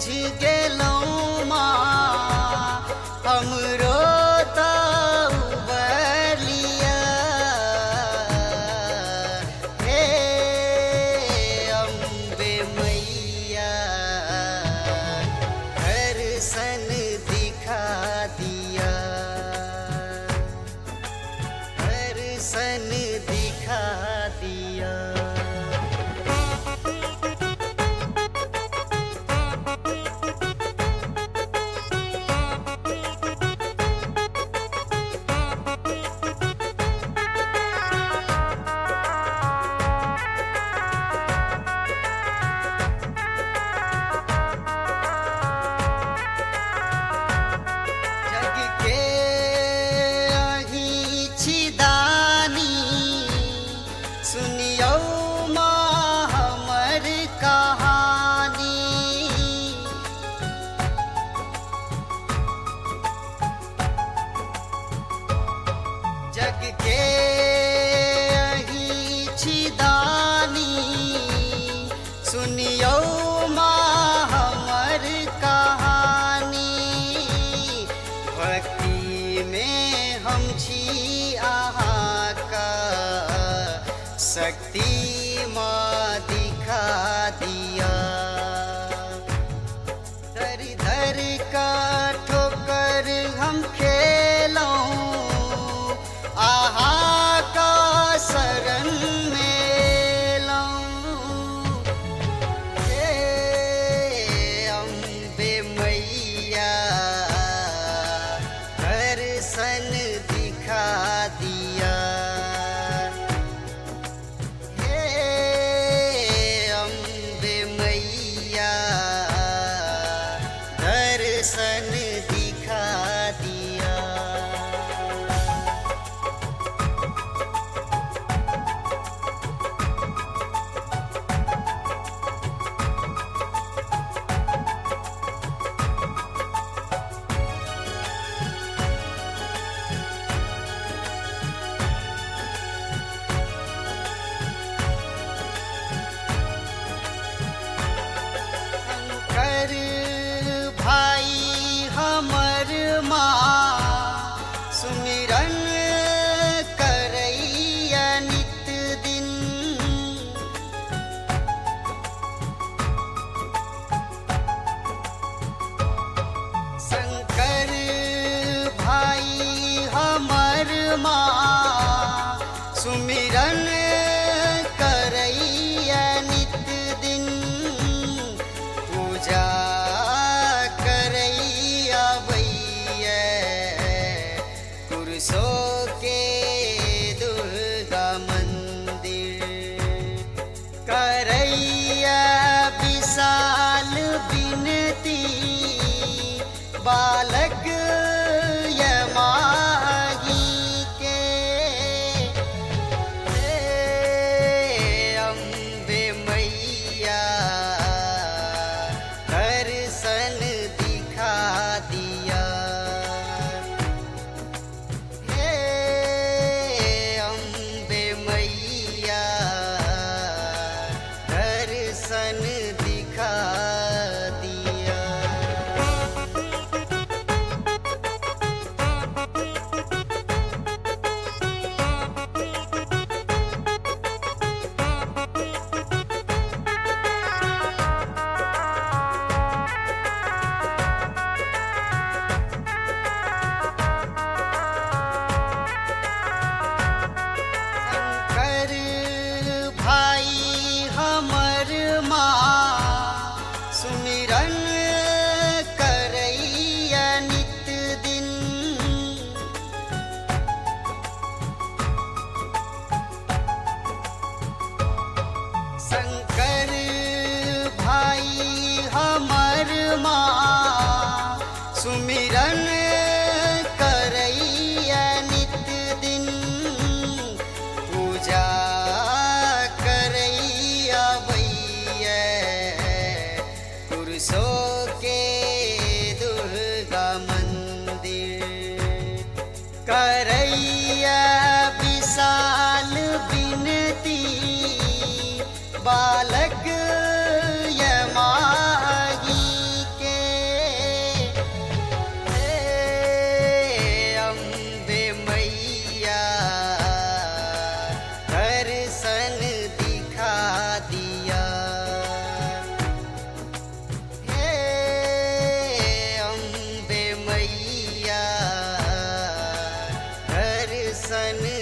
बुझ गेलौं माँ हमरो त उबलिया। हे अम्बे मैया दर्शन दिखा दिया, दर्शन दिखा दिया। जग के अहीं छिदानी सुनियौ माँ हमर कहानी। जग के अहीं छिदानी सुनियौ माँ हमर कहानी। भक्ति में हम छी अहाँ का शक्ति माँ दिखा दिया। धर धर का ठोकर हम खेलौं आहा का शरण में लौं। हे अम्बे मैया दर्शन दिखा दिया। हे अम्बे मैया दर्शन दिखा दिया। शंकर भाई हमर माँ सुमिरन करैया नित दिन। शंकर भाई हमर माँ सुमिरन करैया नित दिन। पूजा करैया भैया पुरुषों के दुर्गा मंदिर। करैया विशाल विनती बालक यमाही के। हे अम्बे मैया दर्शन दिखा दिया। हे अम्बे मैया दर्शन दिखा दिया। शंकर भाई हमर माँ सुमिरन करैया नित दिन। शंकर भाई हमर माँ सुमिरन करैया नित दिन। पूजा करैया भैया पुरुषों के दुर्गा मंदिर। करैया विशाल विनती बालक यमाही दर्शन